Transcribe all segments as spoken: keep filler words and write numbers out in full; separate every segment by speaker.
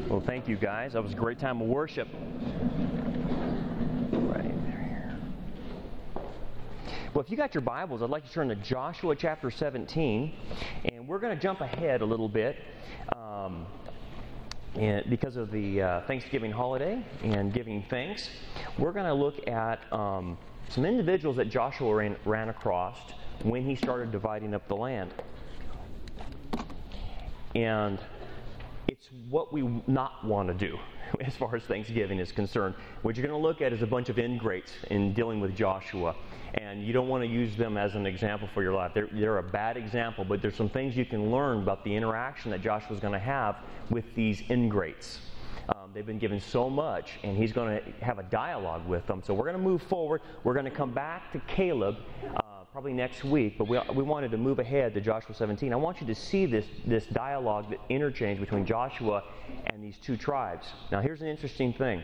Speaker 1: Well, thank you guys. That was a great time of worship. Right there. Well, if you got your Bibles, I'd like to turn to Joshua chapter seventeen, and we're going to jump ahead a little bit um, and because of the uh, Thanksgiving holiday and giving thanks. We're going to look at um, some individuals that Joshua ran, ran across when he started dividing up the land. And it's what we not want to do as far as Thanksgiving is concerned. What you're going to look at is a bunch of ingrates in dealing with Joshua. And you don't want to use them as an example for your life. They're, they're a bad example, but there's some things you can learn about the interaction that Joshua's going to have with these ingrates. Um, they've been given so much, and he's going to have a dialogue with them. So we're going to move forward. We're going to come back to Caleb uh, probably next week, but we, we wanted to move ahead to Joshua seventeen. I want you to see this, this dialogue, that interchange between Joshua and these two tribes. Now, here's an interesting thing.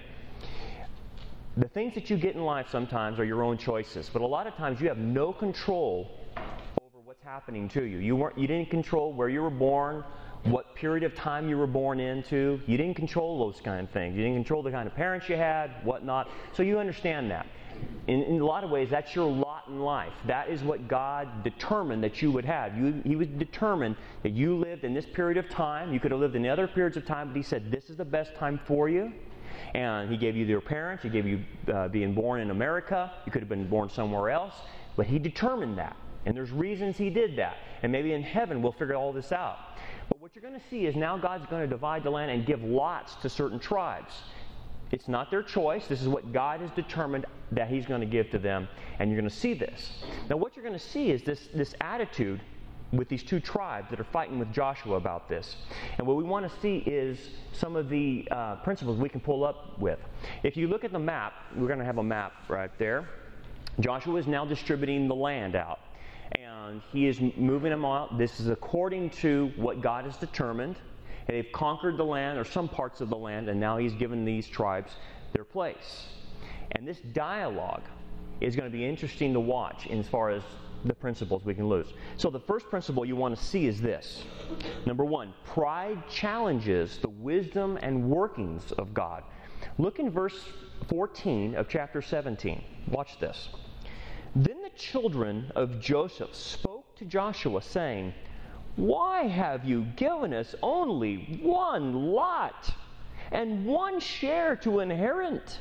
Speaker 1: The things that you get in life sometimes are your own choices, but a lot of times you have no control over what's happening to you. You weren't, you didn't control where you were born, what period of time you were born into. You didn't control those kind of things. You didn't control the kind of parents you had, whatnot. So you understand that. In, in a lot of ways, that's your lot in life. That is what God determined that you would have. You, he was determined that you lived in this period of time. You could have lived in other periods of time, but He said, this is the best time for you. And He gave you your parents. He gave you uh, being born in America. You could have been born somewhere else. But He determined that. And there's reasons He did that. And maybe in heaven we'll figure all this out. But what you're going to see is now God's going to divide the land and give lots to certain tribes. It's not their choice. This is what God has determined that He's going to give to them. And you're going to see this. Now what you're going to see is this, this attitude with these two tribes that are fighting with Joshua about this. And what we want to see is some of the uh, principles we can pull up with. If you look at the map, we're going to have a map right there. Joshua is now distributing the land out. And he is moving them out. This is according to what God has determined. And they've conquered the land, or some parts of the land, and now He's given these tribes their place. And this dialogue is going to be interesting to watch as far as the principles we can lose. So the first principle you want to see is this. Number one, pride challenges the wisdom and workings of God. Look in verse fourteen of chapter seventeen. Watch this. Then the children of Joseph spoke to Joshua, saying, why have you given us only one lot and one share to inherit?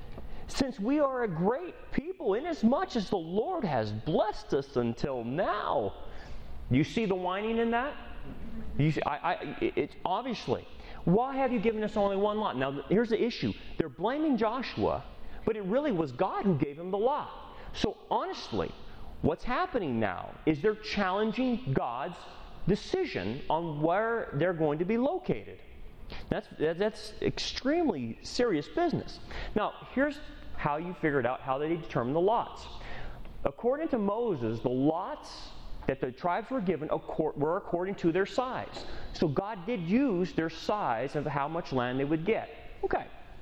Speaker 1: Since we are a great people, inasmuch as the Lord has blessed us until now. You see the whining in that? You see, I, I, it's obviously. Why have you given us only one lot? Now, here's the issue. They're blaming Joshua, but it really was God who gave him the lot. So honestly, what's happening now is they're challenging God's decision on where they're going to be located. That's, that's extremely serious business. Now, here's how you figured out how they determine the lots. According to Moses, the lots that the tribes were given were according to their size. So God did use their size of how much land they would get. Okay.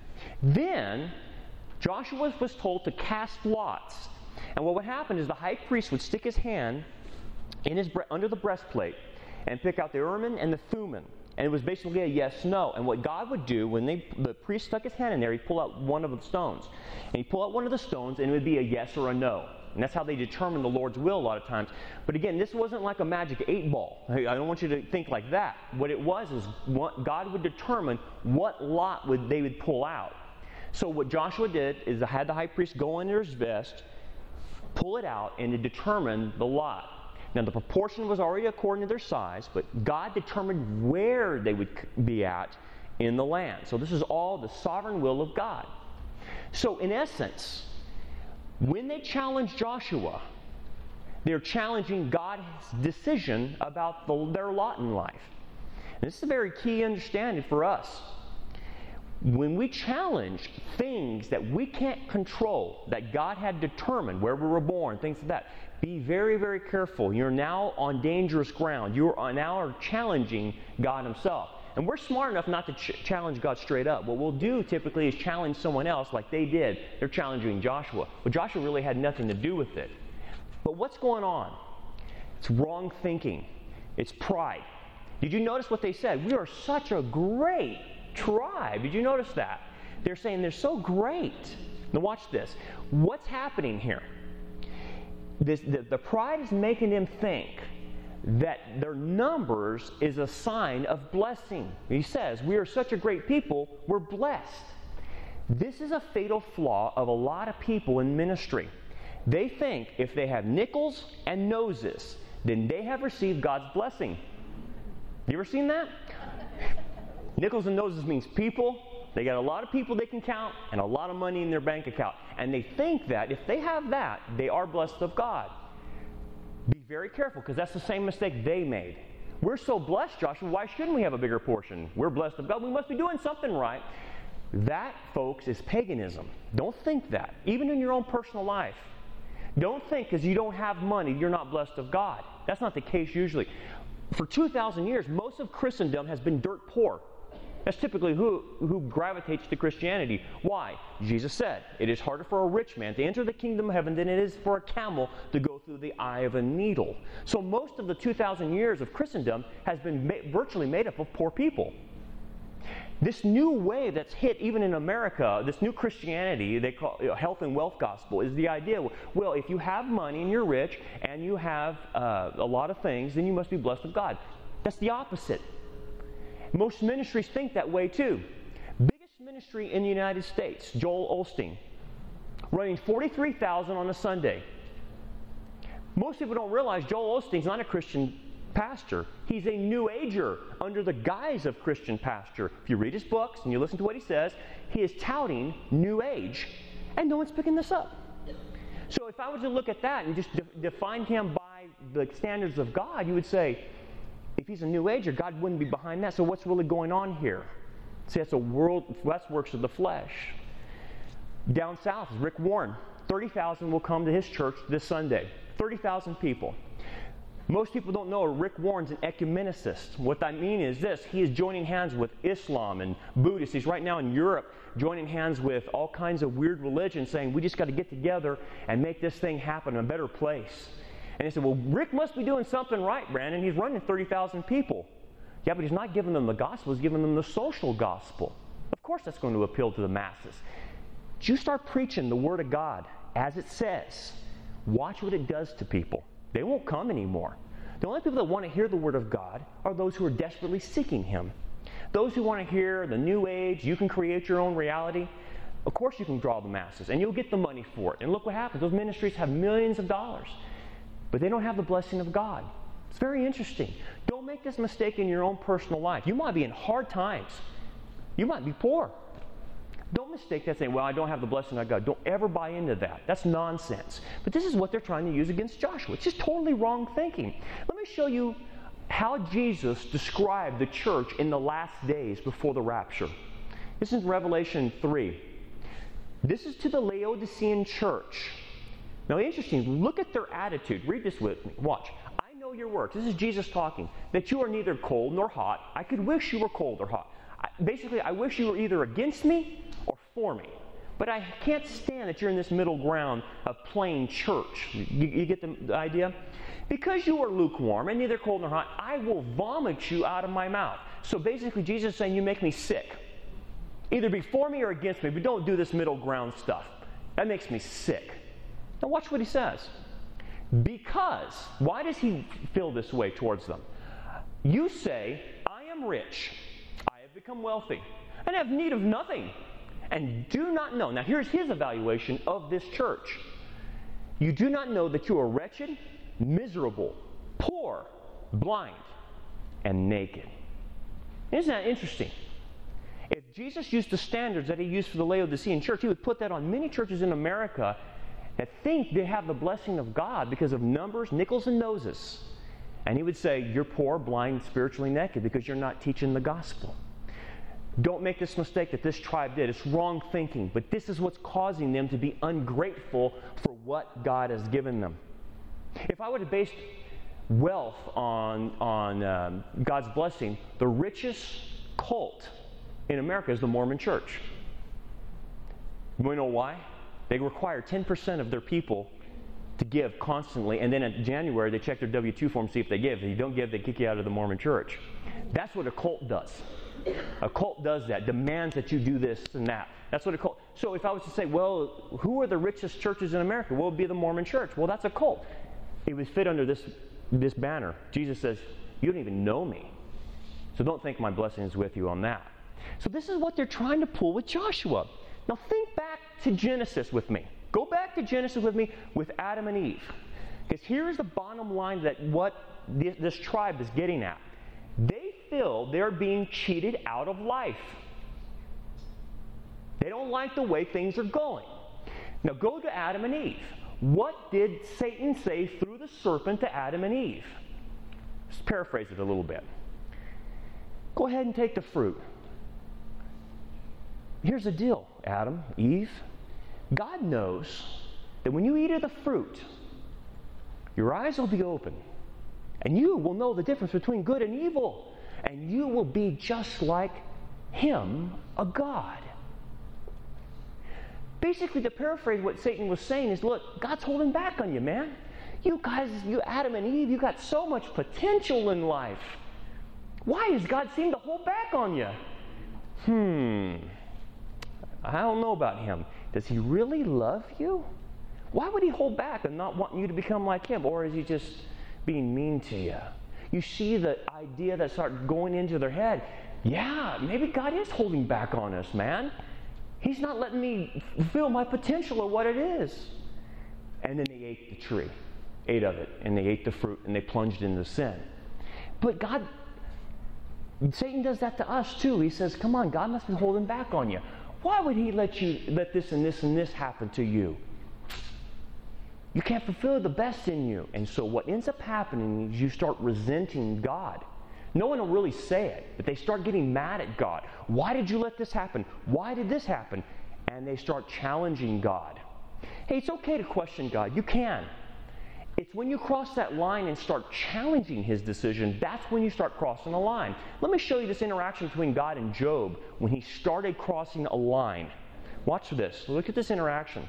Speaker 1: Then, Joshua was told to cast lots. And what would happen is the high priest would stick his hand in his bre- under the breastplate and pick out the Urim and the Thummim. And it was basically a yes-no. And what God would do, when they, the priest stuck his hand in there, he'd pull out one of the stones. And he'd pull out one of the stones, and it would be a yes or a no. And that's how they determine the Lord's will a lot of times. But again, this wasn't like a magic eight ball. I don't want you to think like that. What it was is what God would determine what lot would they would pull out. So what Joshua did is had the high priest go under his vest, pull it out, and to determine the lot. Now, the proportion was already according to their size, but God determined where they would be at in the land. So this is all the sovereign will of God. So in essence, when they challenge Joshua, they're challenging God's decision about the, their lot in life. And this is a very key understanding for us. When we challenge things that we can't control, that God had determined, where we were born, things like that, be very, very careful. You're now on dangerous ground. You are now are challenging God Himself. And we're smart enough not to ch- challenge God straight up. What we'll do typically is challenge someone else like they did. They're challenging Joshua. But Joshua really had nothing to do with it. But what's going on? It's wrong thinking. It's pride. Did you notice what they said? We are such a great tribe. Did you notice that? They're saying they're so great. Now watch this. What's happening here? This, the, the pride is making them think that their numbers is a sign of blessing. He says, we are such a great people, we're blessed. This is a fatal flaw of a lot of people in ministry. They think if they have nickels and noses, then they have received God's blessing. You ever seen that? Nickels and noses means people. They got a lot of people they can count and a lot of money in their bank account. And they think that if they have that, they are blessed of God. Be very careful, because that's the same mistake they made. We're so blessed, Joshua, why shouldn't we have a bigger portion? We're blessed of God. We must be doing something right. That, folks, is paganism. Don't think that. Even in your own personal life. Don't think because you don't have money, you're not blessed of God. That's not the case usually. For two thousand years, most of Christendom has been dirt poor. That's typically who, who gravitates to Christianity. Why? Jesus said, it is harder for a rich man to enter the kingdom of heaven than it is for a camel to go through the eye of a needle. So most of the two thousand years of Christendom has been ma- virtually made up of poor people. This new wave that's hit even in America, this new Christianity they call you know, health and wealth gospel, is the idea, well, if you have money and you're rich and you have uh, a lot of things, then you must be blessed of God. That's the opposite. Most ministries think that way too. Biggest ministry in the United States, Joel Osteen, running forty-three thousand on a Sunday. Most people don't realize Joel Osteen's not a Christian pastor. He's a New Ager under the guise of Christian pastor. If you read his books and you listen to what he says, he is touting New Age, and no one's picking this up. So if I was to look at that and just de- define him by the standards of God, you would say, if he's a New Ager, God wouldn't be behind that. So what's really going on here? See, that's a world, that's works of the flesh. Down south is Rick Warren. thirty thousand will come to his church this Sunday. thirty thousand people. Most people don't know Rick Warren's an ecumenicist. What I mean is this: he is joining hands with Islam and Buddhists. He's right now in Europe joining hands with all kinds of weird religions, saying we just got to get together and make this thing happen in a better place. And he said, well, Rick must be doing something right, Brandon. He's running thirty thousand people. Yeah, but he's not giving them the gospel. He's giving them the social gospel. Of course that's going to appeal to the masses. You start preaching the Word of God as it says. Watch what it does to people. They won't come anymore. The only people that want to hear the Word of God are those who are desperately seeking Him. Those who want to hear the New Age, you can create your own reality, of course you can draw the masses, and you'll get the money for it. And look what happens. Those ministries have millions of dollars, but they don't have the blessing of God. It's very interesting. Don't make this mistake in your own personal life. You might be in hard times. You might be poor. Don't mistake that saying, well, I don't have the blessing of God. Don't ever buy into that. That's nonsense. But this is what they're trying to use against Joshua. It's just totally wrong thinking. Let me show you how Jesus described the church in the last days before the rapture. This is Revelation three. This is to the Laodicean church. Now, interesting, look at their attitude. Read this with me. Watch. I know your works. This is Jesus talking. That you are neither cold nor hot. I could wish you were cold or hot. I, basically, I wish you were either against me or for me. But I can't stand that you're in this middle ground of plain church. You, you get the, the idea? Because you are lukewarm and neither cold nor hot, I will vomit you out of my mouth. So basically, Jesus is saying, you make me sick. Either be for me or against me, but don't do this middle ground stuff. That makes me sick. Now watch what he says. Because, why does he feel this way towards them? You say, I am rich, I have become wealthy, and have need of nothing, and do not know. Now here's his evaluation of this church. You do not know that you are wretched, miserable, poor, blind, and naked. Isn't that interesting? If Jesus used the standards that he used for the Laodicean church, he would put that on many churches in America that think they have the blessing of God because of numbers, nickels, and noses. And he would say, you're poor, blind, spiritually naked because you're not teaching the gospel. Don't make this mistake that this tribe did. It's wrong thinking, but this is what's causing them to be ungrateful for what God has given them. If I would have based wealth on, on um, God's blessing, the richest cult in America is the Mormon Church. You want to know why? They require ten percent of their people to give constantly, and then in January they check their W two form to see if they give. If you don't give, they kick you out of the Mormon Church. That's what a cult does. A cult does that, demands that you do this and that. That's what a cult. So if I was to say, well, who are the richest churches in America? Well, it would be the Mormon Church. Well, that's a cult. It would fit under this, this banner. Jesus says, you don't even know me. So don't think my blessing is with you on that. So this is what they're trying to pull with Joshua. Now think back to Genesis with me. Go back to Genesis with me with Adam and Eve. Because here's the bottom line that what this, this tribe is getting at. They feel they're being cheated out of life. They don't like the way things are going. Now go to Adam and Eve. What did Satan say through the serpent to Adam and Eve? Let's paraphrase it a little bit. Go ahead and take the fruit. Here's the deal, Adam, Eve. God knows that when you eat of the fruit, your eyes will be open, and you will know the difference between good and evil, and you will be just like Him, a God. Basically, to paraphrase what Satan was saying is, look, God's holding back on you, man. You guys, you Adam and Eve, you got so much potential in life. Why does God seem to hold back on you? Hmm. I don't know about Him. Does He really love you? Why would He hold back and not want you to become like Him? Or is He just being mean to you? You see the idea that starts going into their head. Yeah, maybe God is holding back on us, man. He's not letting me feel my potential or what it is. And then they ate the tree, ate of it, and they ate the fruit, and they plunged into sin. But God, Satan does that to us too. He says, come on, God must be holding back on you. Why would He let you let this and this and this happen to you? You can't fulfill the best in you. And so what ends up happening is you start resenting God. No one will really say it, but they start getting mad at God. Why did you let this happen? Why did this happen? And they start challenging God. Hey, it's okay to question God. You can. It's when you cross that line and start challenging His decision, that's when you start crossing a line. Let me show you this interaction between God and Job when he started crossing a line. Watch this. Look at this interaction.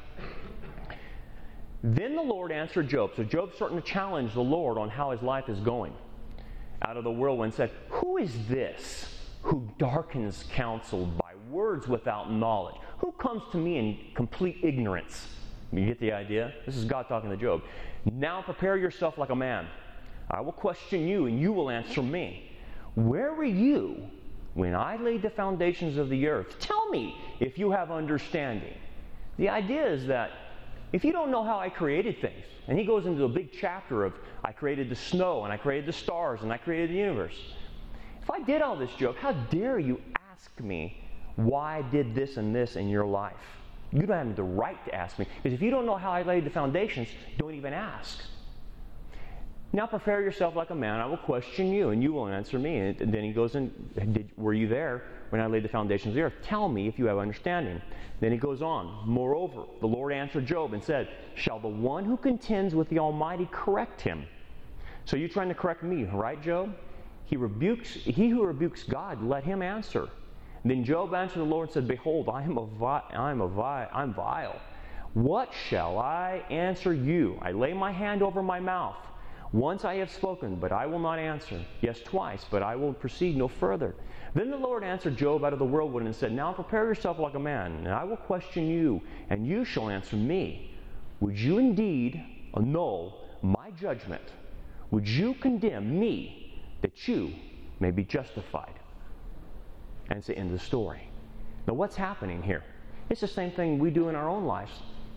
Speaker 1: Then the Lord answered Job. So Job's starting to challenge the Lord on how his life is going. Out of the whirlwind said, who is this who darkens counsel by words without knowledge? Who comes to me in complete ignorance? You get the idea? This is God talking to Job. Now prepare yourself like a man. I will question you, and you will answer me. Where were you when I laid the foundations of the earth? Tell me if you have understanding. The idea is that if you don't know how I created things, and he goes into a big chapter of I created the snow, and I created the stars, and I created the universe. If I did all this, Job, how dare you ask me why I did this and this in your life? You don't have the right to ask me. Because if you don't know how I laid the foundations, don't even ask. Now prepare yourself like a man. I will question you, and you will answer me. And then he goes in, did, were you there when I laid the foundations of the earth? Tell me if you have understanding. Then he goes on. Moreover, the Lord answered Job and said, shall the one who contends with the Almighty correct him? So you're trying to correct me, right, Job? He rebukes, he who rebukes God, let him answer. Then Job answered the Lord and said, behold, I am a vi- I am a vi- I'm vile. What shall I answer you? I lay my hand over my mouth. Once I have spoken, but I will not answer. Yes, twice, but I will proceed no further. Then the Lord answered Job out of the whirlwind and said, now prepare yourself like a man, and I will question you, and you shall answer me. Would you indeed annul my judgment? Would you condemn me that you may be justified? And it's the end of the story. Now what's happening here? It's the same thing we do in our own lives.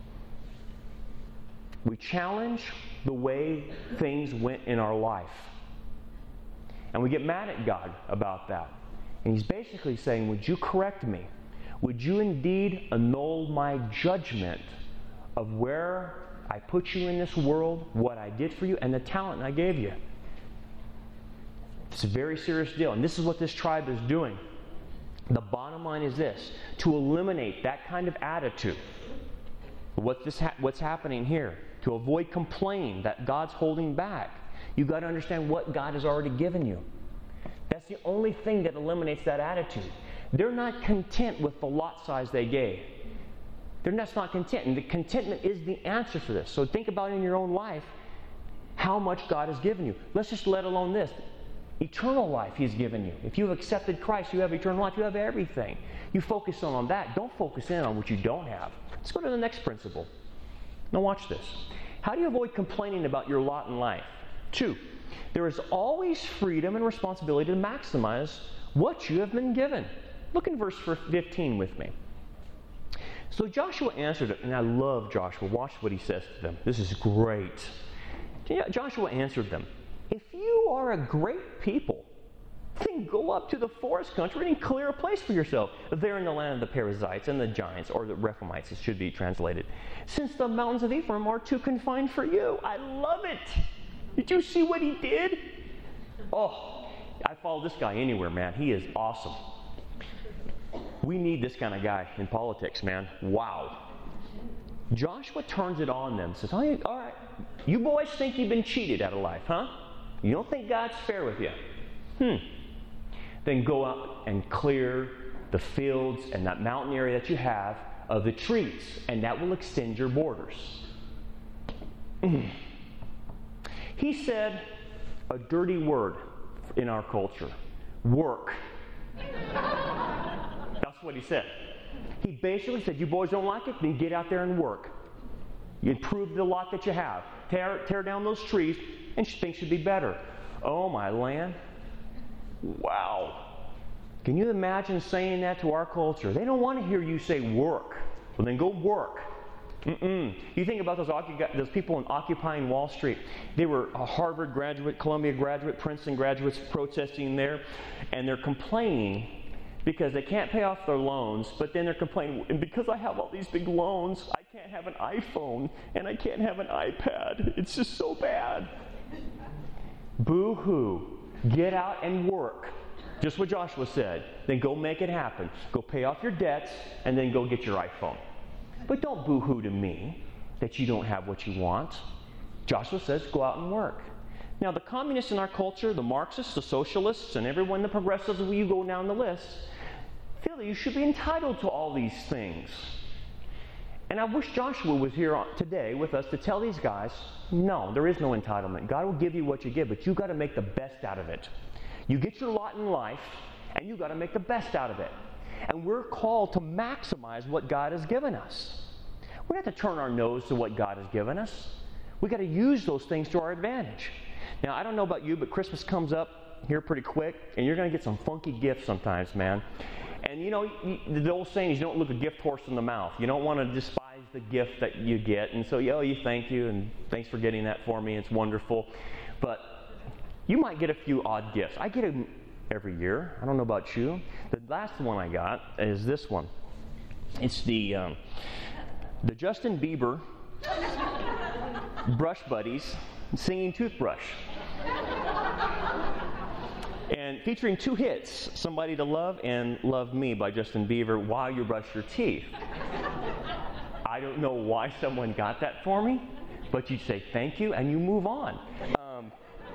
Speaker 1: We challenge the way things went in our life. And we get mad at God about that. And He's basically saying, would you correct me? Would you indeed annul my judgment of where I put you in this world, what I did for you, and the talent I gave you? It's a very serious deal. And this is what this tribe is doing. The bottom line is this: to eliminate that kind of attitude, what this ha- what's happening here, to avoid complaining that God's holding back, you've got to understand what God has already given you. That's the only thing that eliminates that attitude. They're not content with the lot size they gave. They're just not content. And the contentment is the answer for this. So think about in your own life how much God has given you. Let's just let alone this. Eternal life He's given you. If you've accepted Christ, you have eternal life. You have everything. You focus on that. Don't focus in on what you don't have. Let's go to the next principle. Now watch this. How do you avoid complaining about your lot in life? Two, there is always freedom and responsibility to maximize what you have been given. Look in verse fifteen with me. So Joshua answered it, and I love Joshua. Watch what he says to them. This is great. Joshua answered them, if you are a great people, then go up to the forest country and clear a place for yourself there in the land of the Perizzites and the Giants, or the Rephaites, it should be translated, since the mountains of Ephraim are too confined for you. I love it. Did you see what he did? Oh, I follow this guy anywhere, man. He is awesome. We need this kind of guy in politics, man. Wow. Joshua turns it on them, says, all right, you boys think you've been cheated out of life, huh? You don't think God's fair with you? Hmm. Then go out and clear the fields and that mountain area that you have of the trees, and that will extend your borders. He said a dirty word in our culture. Work. That's what he said. He basically said, you boys don't like it? Then get out there and work. You improve the lot that you have. Tear, tear down those trees, and things should be better. Oh, my land. Wow. Can you imagine saying that to our culture? They don't want to hear you say work. Well, then go work. Mm-mm. You think about those, those people in occupying Wall Street. They were a Harvard graduate, Columbia graduate, Princeton graduates protesting there, and they're complaining because they can't pay off their loans, but then they're complaining, and because I have all these big loans, I can't have an iPhone, and I can't have an iPad. It's just so bad. Boo-hoo. Get out and work. Just what Joshua said. Then go make it happen. Go pay off your debts, and then go get your iPhone. But don't boo-hoo to me that you don't have what you want. Joshua says, go out and work. Now, the communists in our culture, the Marxists, the socialists, and everyone, the progressives, you go down the list, feel that you should be entitled to all these things. And I wish Joshua was here today with us to tell these guys, no, there is no entitlement. God will give you what you give, but you've got to make the best out of it. You get your lot in life, and you've got to make the best out of it. And we're called to maximize what God has given us. We don't have to turn our nose to what God has given us. We've got to use those things to our advantage. Now, I don't know about you, but Christmas comes up here pretty quick, and you're going to get some funky gifts sometimes, man. And, you know, you, the old saying is you don't look a gift horse in the mouth. You don't want to despise the gift that you get. And so, yeah, oh, you thank you, and thanks for getting that for me. It's wonderful. But you might get a few odd gifts. I get them every year. I don't know about you. The last one I got is this one. It's the um, the Justin Bieber Brush Buddies Singing Toothbrush. And featuring two hits, Somebody to Love and Love Me by Justin Bieber while you brush your teeth. I don't know why someone got that for me, but you say thank you and you move on. Um,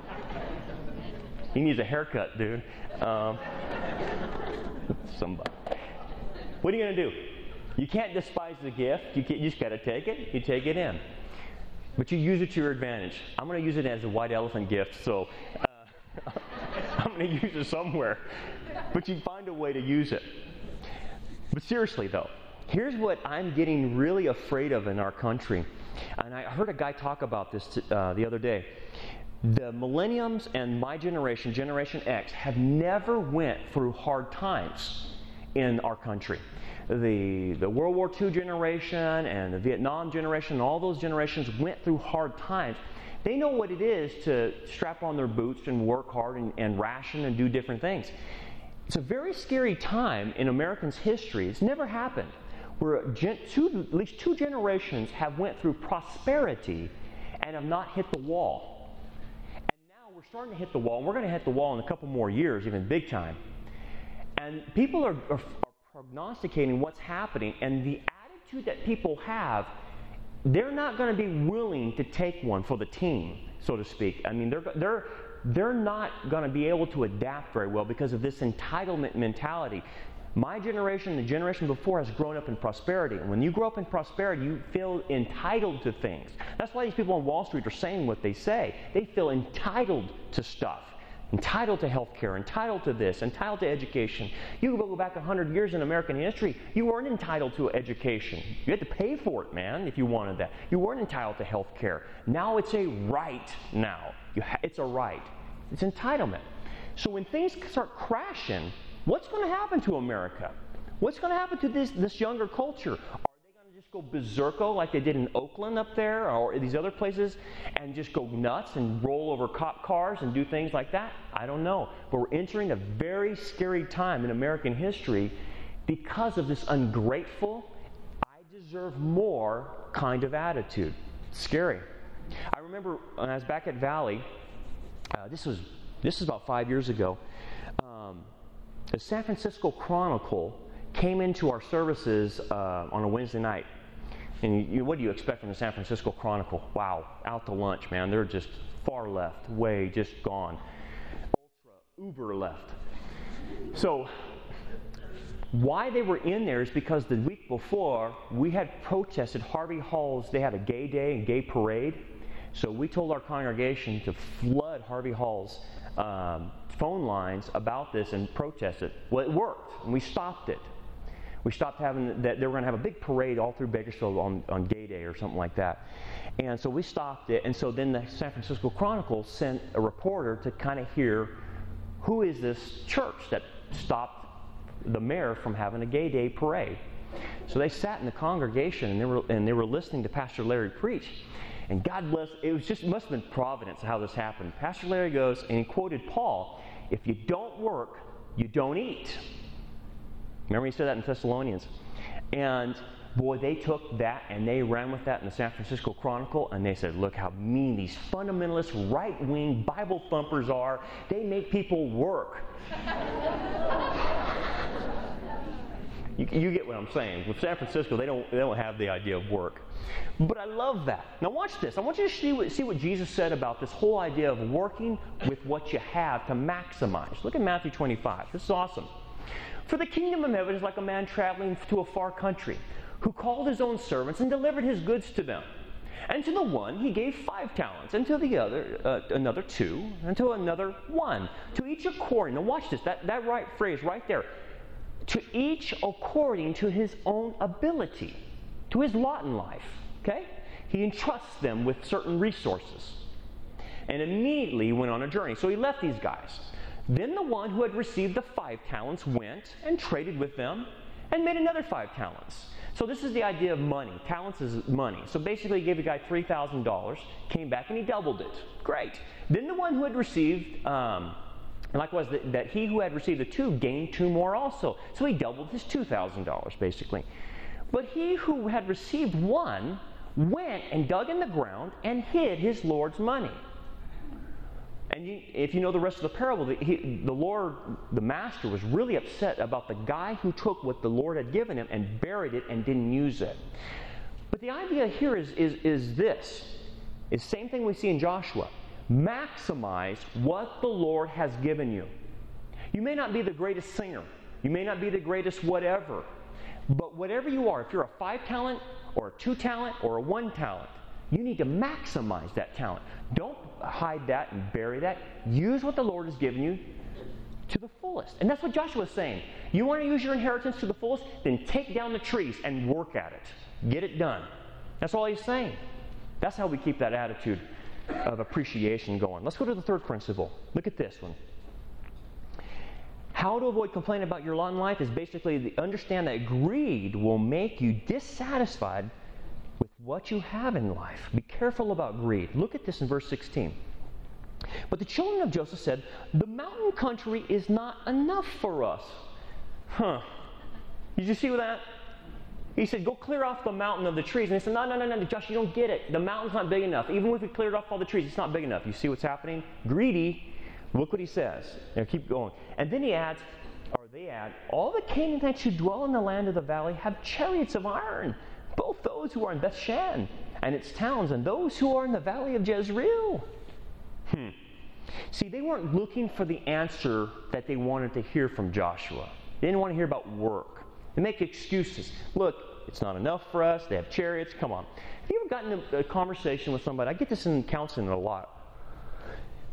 Speaker 1: he needs a haircut, dude. Um, somebody. What are you going to do? You can't despise the gift. You, can't, you just got to take it. You take it in. But you use it to your advantage. I'm going to use it as a white elephant gift, so uh, I'm going to use it somewhere. But you find a way to use it. But seriously, though, here's what I'm getting really afraid of in our country. And I heard a guy talk about this t- uh, the other day. The millenniums and my generation, Generation X, have never went through hard times in our country. The, the World War Two generation and the Vietnam generation, all those generations went through hard times. They know what it is to strap on their boots and work hard and, and ration and do different things. It's a very scary time in Americans' history. It's never happened where gen- two, at least two generations have went through prosperity and have not hit the wall. And now we're starting to hit the wall, and we're going to hit the wall in a couple more years, even big time. And people are, are, are prognosticating what's happening, and the attitude that people have, they're not going to be willing to take one for the team, so to speak. I mean, they're they're they're not going to be able to adapt very well because of this entitlement mentality. My generation, the generation before, has grown up in prosperity. And when you grow up in prosperity, you feel entitled to things. That's why these people on Wall Street are saying what they say. They feel entitled to stuff. entitled to health care, entitled to this, entitled to education. You go back one hundred years in American history, you weren't entitled to education. You had to pay for it, man, if you wanted that. You weren't entitled to health care. Now it's a right now. You ha- it's a right. It's entitlement. So when things start crashing, what's going to happen to America? What's going to happen to this, this younger culture? Just go berserko like they did in Oakland up there or these other places and just go nuts and roll over cop cars and do things like that? I don't know. But we're entering a very scary time in American history because of this ungrateful, I deserve more kind of attitude. It's scary. I remember when I was back at Valley, uh, this was this was about five years ago, um, the San Francisco Chronicle came into our services uh, on a Wednesday night. And you, what do you expect from the San Francisco Chronicle? Wow, out to lunch, man. They're just far left, way just gone. Ultra, uber left. So, why they were in there is because the week before, we had protested Harvey Hall's, they had a gay day and gay parade. So we told our congregation to flood Harvey Hall's um, phone lines about this and protest it. Well, it worked, and we stopped it. We stopped having that. They were going to have a big parade all through Bakersfield on, on Gay Day or something like that. And so we stopped it. And so then the San Francisco Chronicle sent a reporter to kind of hear who is this church that stopped the mayor from having a Gay Day parade. So they sat in the congregation and they were and they were listening to Pastor Larry preach. And God bless, it was just it must have been providence how this happened. Pastor Larry goes and he quoted Paul, "If you don't work, you don't eat." Remember he said that in Thessalonians. And boy, they took that and they ran with that in the San Francisco Chronicle, and they said, look how mean these fundamentalist, right-wing Bible thumpers are. They make people work. you, you get what I'm saying. With San Francisco, they don't, they don't have the idea of work. But I love that. Now watch this. I want you to see what, see what Jesus said about this whole idea of working with what you have to maximize. Look at Matthew twenty-five. This is awesome. For the kingdom of heaven is like a man traveling to a far country, who called his own servants and delivered his goods to them. And to the one he gave five talents, and to the other uh, another two, and to another one. To each according. Now watch this. That, that right phrase right there. To each according to his own ability, to his lot in life. Okay? He entrusts them with certain resources. And immediately he went on a journey. So he left these guys. Then the one who had received the five talents went and traded with them and made another five talents. So this is the idea of money. Talents is money. So basically he gave the guy three thousand dollars, came back and he doubled it. Great. Then the one who had received, um, and likewise that, that he who had received the two gained two more also. So he doubled his two thousand dollars basically. But he who had received one went and dug in the ground and hid his Lord's money. And you, if you know the rest of the parable, the, he, the Lord, the master, was really upset about the guy who took what the Lord had given him and buried it and didn't use it. But the idea here is, is, is this. It's the same thing we see in Joshua. Maximize what the Lord has given you. You may not be the greatest singer. You may not be the greatest whatever. But whatever you are, if you're a five talent or a two talent or a one talent, you need to maximize that talent. Don't hide that and bury that. Use what the Lord has given you to the fullest. And that's what Joshua is saying. You want to use your inheritance to the fullest? Then take down the trees and work at it. Get it done. That's all he's saying. That's how we keep that attitude of appreciation going. Let's go to the third principle. Look at this one. How to avoid complaining about your lot in life is basically to understand that greed will make you dissatisfied with what you have in life. Be careful about greed. Look at this in verse sixteen. But the children of Joseph said, the mountain country is not enough for us. Huh. Did you see that? He said, go clear off the mountain of the trees. And they said, no, no, no, no, Josh, you don't get it. The mountain's not big enough. Even if we cleared off all the trees, it's not big enough. You see what's happening? Greedy. Look what he says. Now keep going. And then he adds, or they add, all the Canaanites who dwell in the land of the valley have chariots of iron, both those who are in Bethshan and its towns, and those who are in the valley of Jezreel. Hmm. See, they weren't looking for the answer that they wanted to hear from Joshua. They didn't want to hear about work. They make excuses. Look, it's not enough for us. They have chariots. Come on. Have you ever gotten a, a conversation with somebody? I get this in counseling a lot.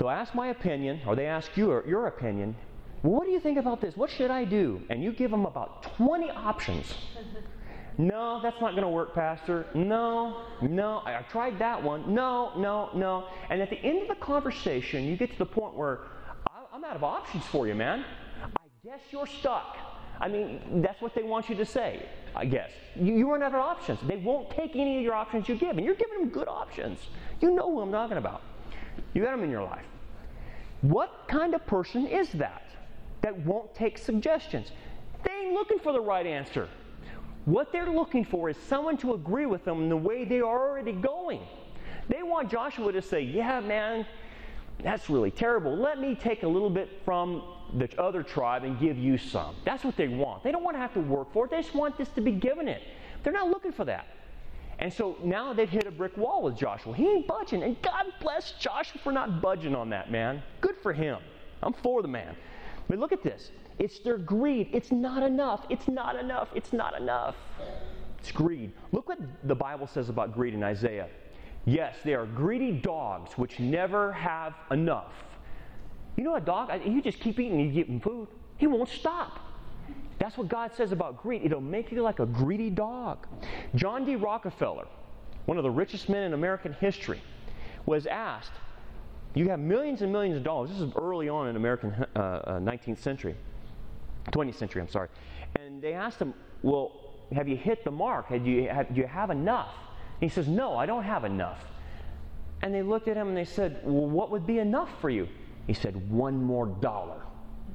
Speaker 1: They'll ask my opinion, or they ask you your opinion. What do you think about this? What should I do? And you give them about twenty options. No, that's not going to work, Pastor. No, no, I, I tried that one. No, no, no. And at the end of the conversation, you get to the point where I, I'm out of options for you, man. I guess you're stuck. I mean, that's what they want you to say, I guess. You, you run out of options. They won't take any of your options you give, and you're giving them good options. You know who I'm talking about. You got them in your life. What kind of person is that that won't take suggestions? They ain't looking for the right answer. What they're looking for is someone to agree with them in the way they are already going. They want Joshua to say, yeah, man, that's really terrible. Let me take a little bit from the other tribe and give you some. That's what they want. They don't want to have to work for it. They just want this to be given it. They're not looking for that. And so now they've hit a brick wall with Joshua. He ain't budging. And God bless Joshua for not budging on that, man. Good for him. I'm for the man. But look at this. It's their greed. It's not enough. It's not enough. It's not enough. It's greed. Look what the Bible says about greed in Isaiah. Yes, they are greedy dogs which never have enough. You know a dog, you just keep eating, you give him food. He won't stop. That's what God says about greed. It'll make you like a greedy dog. John D. Rockefeller, one of the richest men in American history, was asked, you have millions and millions of dollars. This is early on in American uh, uh, nineteenth century. twentieth century, I'm sorry. And they asked him, well, have you hit the mark? Have you, have, do you have enough? And he says, no, I don't have enough. And they looked at him and they said, well, what would be enough for you? He said, one more dollar.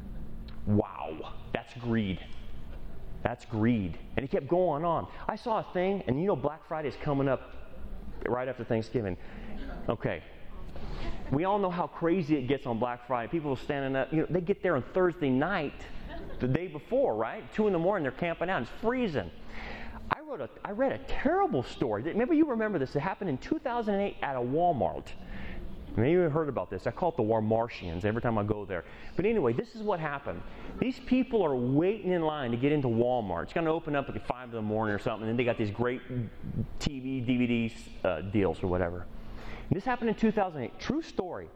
Speaker 1: Wow, that's greed. That's greed. And he kept going on. I saw a thing, and you know Black Friday is coming up right after Thanksgiving. Okay. We all know how crazy it gets on Black Friday. People are standing up. You know, they get there on Thursday night, the day before, right? Two in the morning, they're camping out. It's freezing. I wrote a, I read a terrible story. Maybe you remember this. It happened in two thousand eight at a Walmart. Maybe you heard about this. I call it the Walmartians every time I go there. But anyway, this is what happened. These people are waiting in line to get into Walmart. It's going to open up at five in the morning or something, and then they got these great T V, D V D uh, deals or whatever. And this happened in two thousand eight. True story.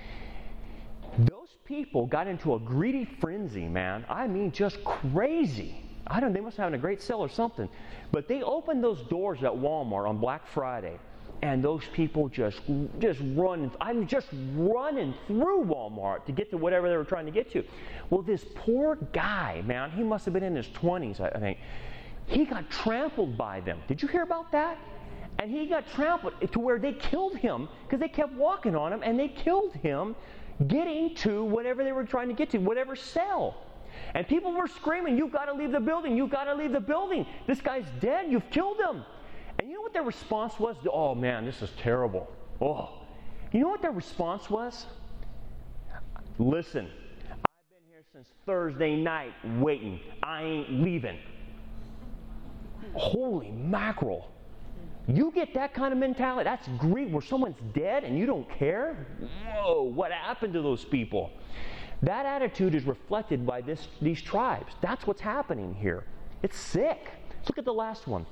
Speaker 1: Those people got into a greedy frenzy, man. I mean, just crazy. I don't know, they must have had a great sale or something. But they opened those doors at Walmart on Black Friday. And those people just, just running, I'm just running through Walmart to get to whatever they were trying to get to. Well, this poor guy, man, he must have been in his twenties, I think. He got trampled by them. Did you hear about that? And he got trampled to where they killed him because they kept walking on him, and they killed him getting to whatever they were trying to get to, whatever cell. And people were screaming, you've got to leave the building, you've got to leave the building. This guy's dead, you've killed him. And you know what their response was? Oh man, this is terrible. Oh. You know what their response was? Listen, I've been here since Thursday night waiting. I ain't leaving. Holy mackerel. You get that kind of mentality, that's greed, where someone's dead and you don't care? Whoa, what happened to those people? That attitude is reflected by this, these tribes. That's what's happening here. It's sick. Look at the last one.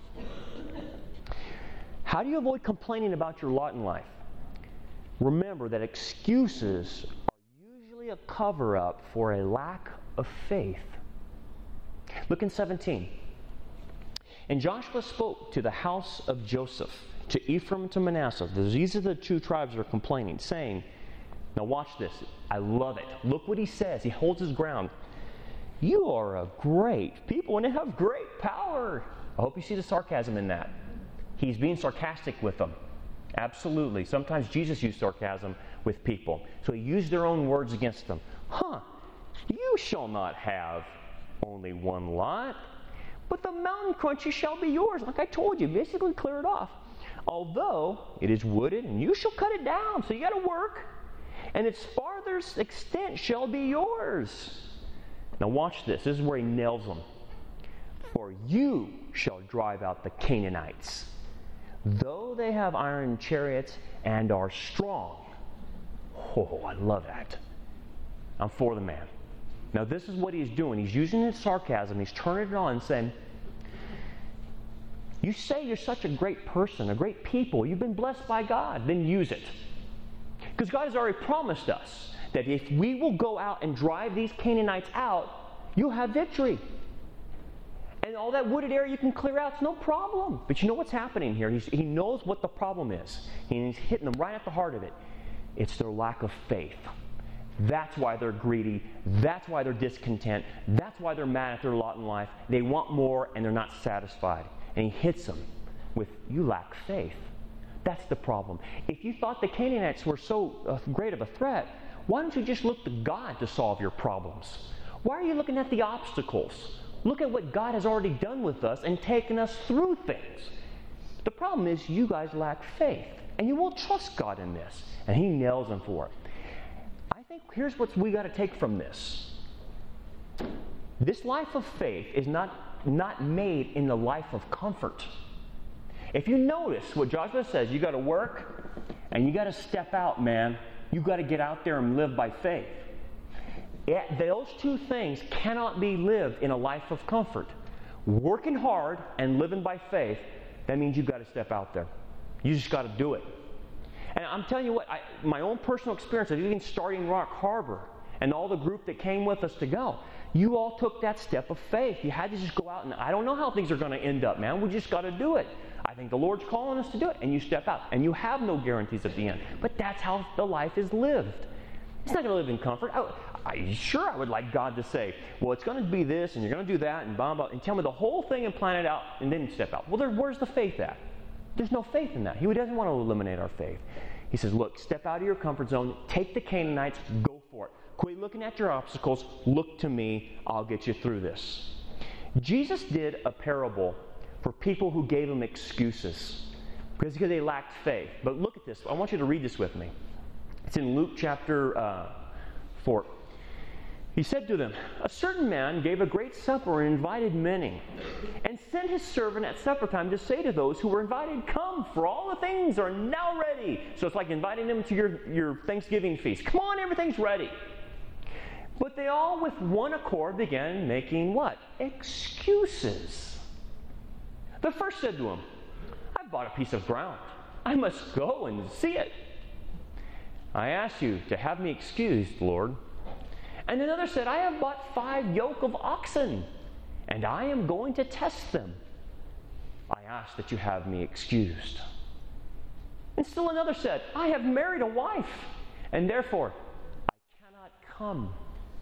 Speaker 1: How do you avoid complaining about your lot in life? Remember that excuses are usually a cover-up for a lack of faith. Look in seventeen. And Joshua spoke to the house of Joseph, to Ephraim and to Manasseh. These are the two tribes that are complaining, saying, now watch this. I love it. Look what he says. He holds his ground. You are a great people and have great power. I hope you see the sarcasm in that. He's being sarcastic with them. Absolutely. Sometimes Jesus used sarcasm with people. So he used their own words against them. Huh, you shall not have only one lot, but the mountain country shall be yours. Like I told you, basically clear it off. Although it is wooded, and you shall cut it down. So you got to work. And its farthest extent shall be yours. Now watch this. This is where he nails them. For you shall drive out the Canaanites, though they have iron chariots and are strong. Oh, I love that. I'm for the man. Now this is what he's doing. He's using his sarcasm. He's turning it on and saying, you say you're such a great person, a great people. You've been blessed by God. Then use it. Because God has already promised us that if we will go out and drive these Canaanites out, you'll have victory. And all that wooded area you can clear out, it's no problem. But you know what's happening here? He's, he knows what the problem is. And he's hitting them right at the heart of it. It's their lack of faith. That's why they're greedy. That's why they're discontent. That's why they're mad at their lot in life. They want more and they're not satisfied. And he hits them with, you lack faith. That's the problem. If you thought the Canaanites were so uh, great of a threat, why don't you just look to God to solve your problems? Why are you looking at the obstacles? Look at what God has already done with us and taken us through things. The problem is you guys lack faith. And you won't trust God in this. And he nails them for it. I think here's what we got to take from this. This life of faith is not, not made in the life of comfort. If you notice what Joshua says, you got to work and you got to step out, man. You got to get out there and live by faith. It, those two things cannot be lived in a life of comfort. Working hard and living by faith, that means you've got to step out there. You just got to do it. And I'm telling you what, I, my own personal experience of even starting Rock Harbor and all the group that came with us to go, you all took that step of faith. You had to just go out, and I don't know how things are going to end up, man. We just got to do it. I think the Lord's calling us to do it, and you step out. And you have no guarantees at the end. But that's how the life is lived. It's not going to live in comfort. I, I, sure, I would like God to say, well, it's going to be this, and you're going to do that, and blah, blah, and tell me the whole thing and plan it out, and then step out. Well, there, where's the faith at? There's no faith in that. He doesn't want to eliminate our faith. He says, look, step out of your comfort zone, take the Canaanites, go for it. Quit looking at your obstacles. Look to me. I'll get you through this. Jesus did a parable for people who gave him excuses because they lacked faith. But look at this. I want you to read this with me. It's in Luke chapter uh, four. He said to them, a certain man gave a great supper and invited many, and sent his servant at supper time to say to those who were invited, come, for all the things are now ready. So it's like inviting them to your, your Thanksgiving feast. Come on, everything's ready. But they all with one accord began making what? Excuses. The first said to him, I bought a piece of ground. I must go and see it. I ask you to have me excused, Lord. And another said, I have bought five yoke of oxen, and I am going to test them. I ask that you have me excused. And still another said, I have married a wife, and therefore I cannot come.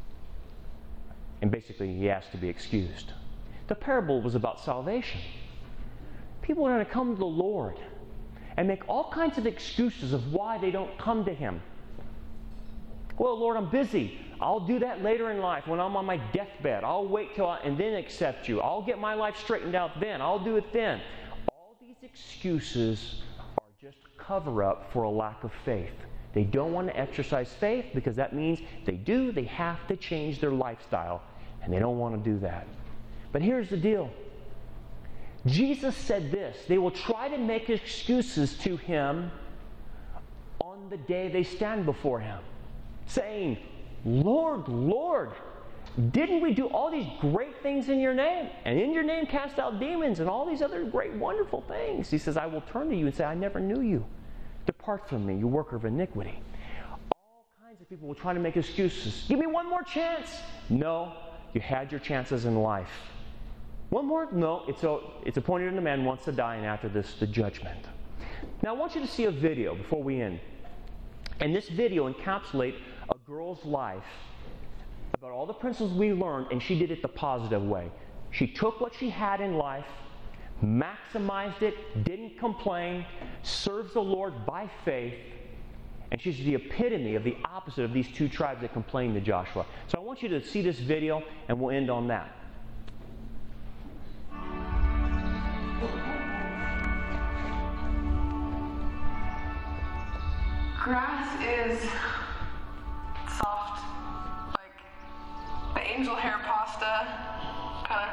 Speaker 1: And basically he asked to be excused. The parable was about salvation. People are going to come to the Lord and make all kinds of excuses of why they don't come to him. Well, Lord, I'm busy. I'll do that later in life when I'm on my deathbed. I'll wait till I, and then accept you. I'll get my life straightened out then. I'll do it then. All these excuses are just cover-up for a lack of faith. They don't want to exercise faith because that means they do, they have to change their lifestyle, and they don't want to do that. But here's the deal. Jesus said this, they will try to make excuses to him on the day they stand before him, saying, Lord, Lord, didn't we do all these great things in your name? And in your name cast out demons and all these other great, wonderful things. He says, I will turn to you and say, I never knew you. Depart from me, you worker of iniquity. All kinds of people will try to make excuses. Give me one more chance. No, you had your chances in life. One more? No, it's, a, it's appointed unto man once to die, and after this, the judgment. Now, I want you to see a video before we end. And this video encapsulates a girl's life about all the principles we learned, and she did it the positive way. She took what she had in life, maximized it, didn't complain, serves the Lord by faith, and she's the epitome of the opposite of these two tribes that complained to Joshua. So I want you to see this video, and we'll end on that.
Speaker 2: Grass is soft, like the angel hair pasta.